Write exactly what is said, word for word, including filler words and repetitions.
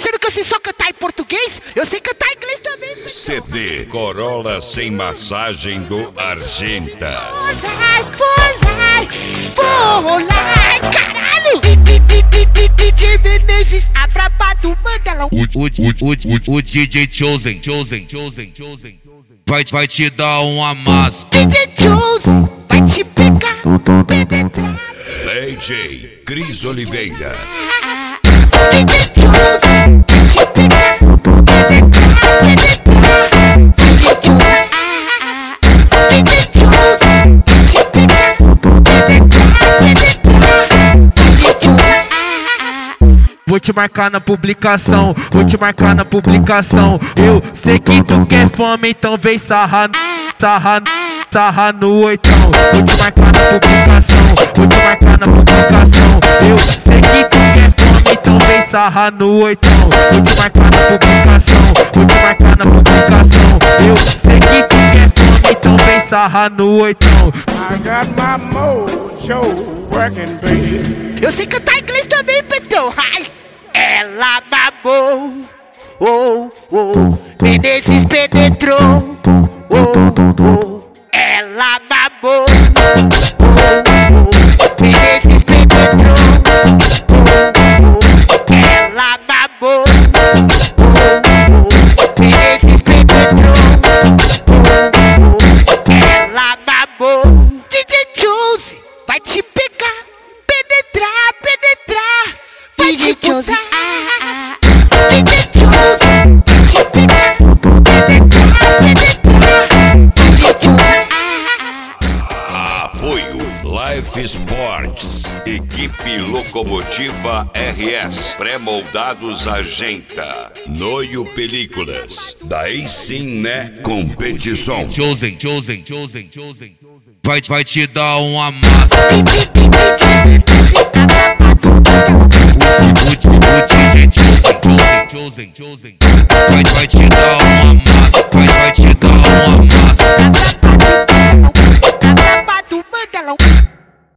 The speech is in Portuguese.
achando que eu sei só cantar em português? Eu sei cantar em inglês também. C D Corolla sem massagem do Argenta. Polai, polai, polai, caralho! D J Menezes, abrabado, manda lá. O, o, o, o, o D J Chosen, Chosen, Chosen, Chosen vai, vai te dar um amasso. D J Chosen vai te pegar, penetrar. D J Cris Oliveira. D J Chosen vai te pegar, penetrar, penetrar. D J Chosen, D J Chosen vai te pegar, penetrar, penetrar. D J Chosen. Vou te marcar na publicação, vou te marcar na publicação. Eu sei que tu quer fome, então vem sarrar, sarrar, sarrar no oitão. Vou te marcar na publicação, vou te marcar na publicação. Eu sei que tu quer fome, então vem sarrar no oitão. Vou te marcar na publicação, vou te marcar na publicação. Eu sei que tu quer fome, então vem sarrar no oitão. I got my mojo working, baby. Eu sei cantar inglês também, Petão. Ai, ela babou, oh, oh, Menezes penetrou, oh, oh, ela babou, oh, oh, Menezes penetrou, oh, oh, ela babou, oh, oh, Menezes penetrou, oh, oh, ela babou. D J Chosen vai te pegar, penetrar, penetrar. D J Chosen, D J Chosen vai te pegar, penetrar, penetrar. D J Chosen. Apoio Life Sports, equipe Locomotiva R S, pré-moldados Argenta, Noio Películas, daí sim né competição. Chosen, Chosen, Chosen, Chosen vai, vai te dar um amasso. D J